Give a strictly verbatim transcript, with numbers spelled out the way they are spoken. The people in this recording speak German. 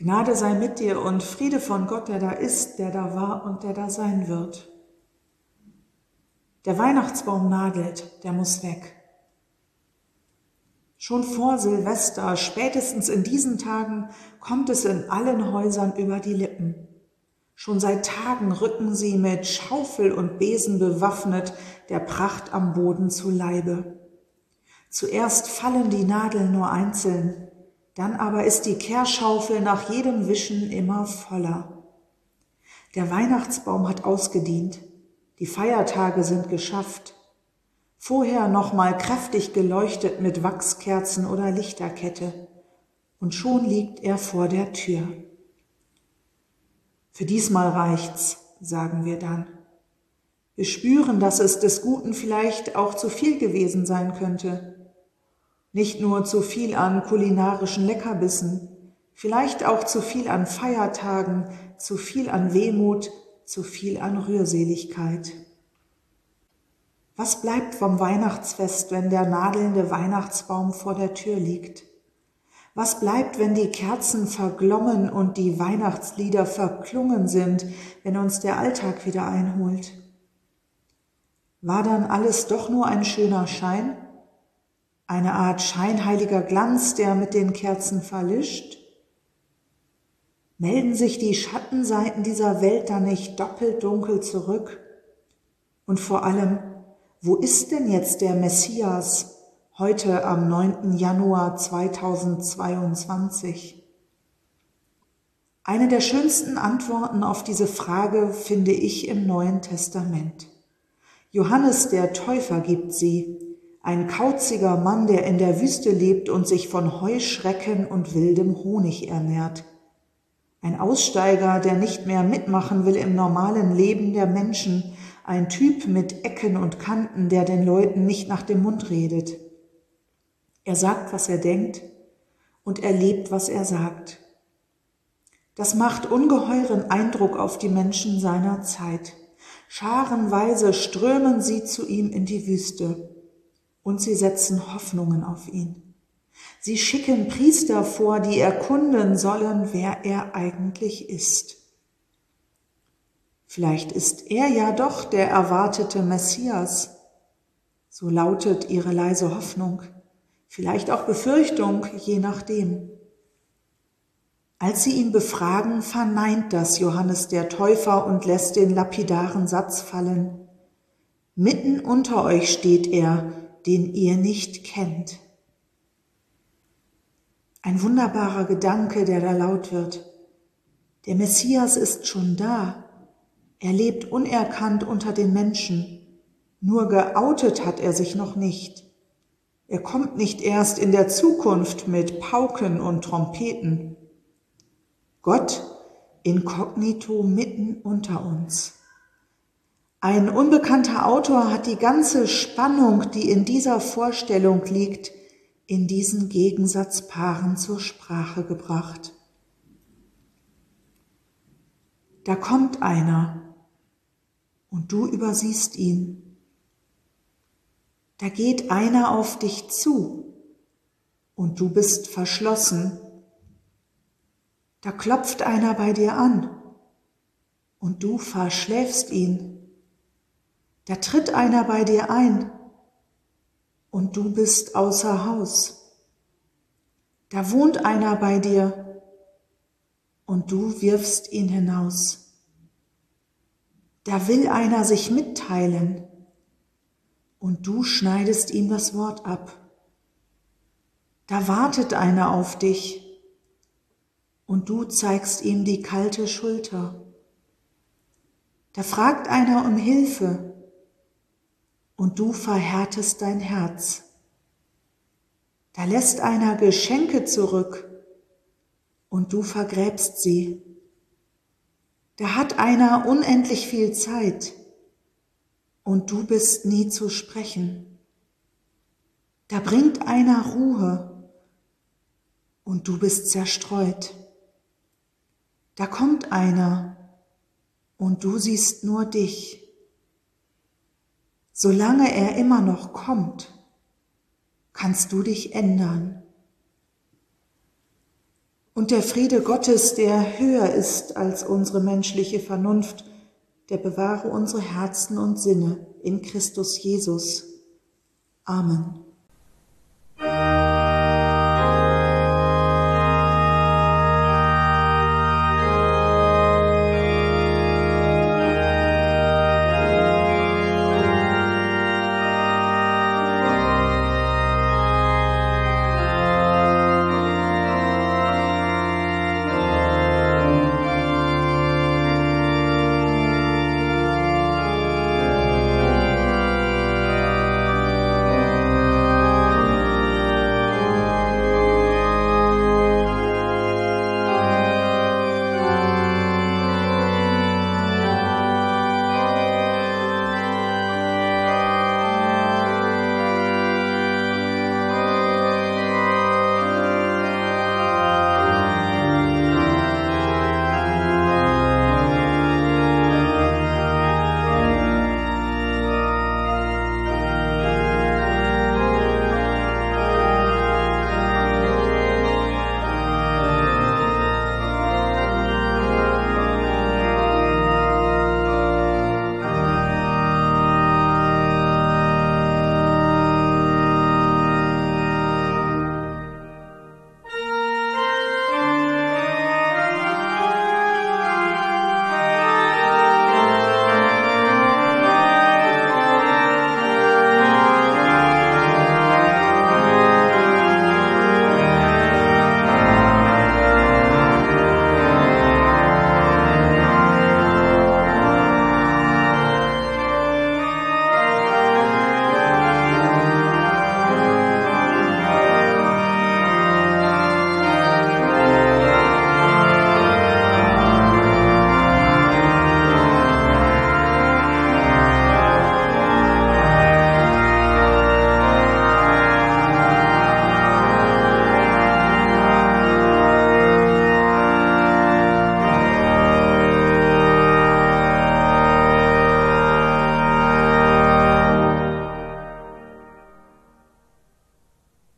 Gnade sei mit dir und Friede von Gott, der da ist, der da war und der da sein wird. Der Weihnachtsbaum nadelt, der muss weg. Schon vor Silvester, spätestens in diesen Tagen, kommt es in allen Häusern über die Lippen. Schon seit Tagen rücken sie mit Schaufel und Besen bewaffnet der Pracht am Boden zu Leibe. Zuerst fallen die Nadeln nur einzeln, dann aber ist die Kehrschaufel nach jedem Wischen immer voller. Der Weihnachtsbaum hat ausgedient, die Feiertage sind geschafft. Vorher noch mal kräftig geleuchtet mit Wachskerzen oder Lichterkette, und schon liegt er vor der Tür. Für diesmal reicht's, sagen wir dann. Wir spüren, dass es des Guten vielleicht auch zu viel gewesen sein könnte. Nicht nur zu viel an kulinarischen Leckerbissen, vielleicht auch zu viel an Feiertagen, zu viel an Wehmut, zu viel an Rührseligkeit. Was bleibt vom Weihnachtsfest, wenn der nadelnde Weihnachtsbaum vor der Tür liegt? Was bleibt, wenn die Kerzen verglommen und die Weihnachtslieder verklungen sind, wenn uns der Alltag wieder einholt? War dann alles doch nur ein schöner Schein? Eine Art scheinheiliger Glanz, der mit den Kerzen verlischt? Melden sich die Schattenseiten dieser Welt dann nicht doppelt dunkel zurück? Und vor allem, wo ist denn jetzt der Messias heute am neunten Januar zweitausendzweiundzwanzig? Eine der schönsten Antworten auf diese Frage finde ich im Neuen Testament. Johannes der Täufer gibt sie, ein kauziger Mann, der in der Wüste lebt und sich von Heuschrecken und wildem Honig ernährt. Ein Aussteiger, der nicht mehr mitmachen will im normalen Leben der Menschen, ein Typ mit Ecken und Kanten, der den Leuten nicht nach dem Mund redet. Er sagt, was er denkt, und er lebt, was er sagt. Das macht ungeheuren Eindruck auf die Menschen seiner Zeit. Scharenweise strömen sie zu ihm in die Wüste und sie setzen Hoffnungen auf ihn. Sie schicken Priester vor, die erkunden sollen, wer er eigentlich ist. Vielleicht ist er ja doch der erwartete Messias. So lautet ihre leise Hoffnung, vielleicht auch Befürchtung, je nachdem. Als sie ihn befragen, verneint das Johannes der Täufer und lässt den lapidaren Satz fallen: Mitten unter euch steht er, den ihr nicht kennt. Ein wunderbarer Gedanke, der da laut wird. Der Messias ist schon da. Er lebt unerkannt unter den Menschen. Nur geoutet hat er sich noch nicht. Er kommt nicht erst in der Zukunft mit Pauken und Trompeten. Gott inkognito mitten unter uns. Ein unbekannter Autor hat die ganze Spannung, die in dieser Vorstellung liegt, in diesen Gegensatzpaaren zur Sprache gebracht. Da kommt einer und du übersiehst ihn. Da geht einer auf dich zu und du bist verschlossen. Da klopft einer bei dir an und du verschläfst ihn. Da tritt einer bei dir ein und du bist außer Haus. Da wohnt einer bei dir und du wirfst ihn hinaus. Da will einer sich mitteilen und du schneidest ihm das Wort ab. Da wartet einer auf dich und du zeigst ihm die kalte Schulter. Da fragt einer um Hilfe und du verhärtest dein Herz. Da lässt einer Geschenke zurück und du vergräbst sie. Da hat einer unendlich viel Zeit und du bist nie zu sprechen. Da bringt einer Ruhe und du bist zerstreut. Da kommt einer und du siehst nur dich. Solange er immer noch kommt, kannst du dich ändern. Und der Friede Gottes, der höher ist als unsere menschliche Vernunft, der bewahre unsere Herzen und Sinne in Christus Jesus. Amen.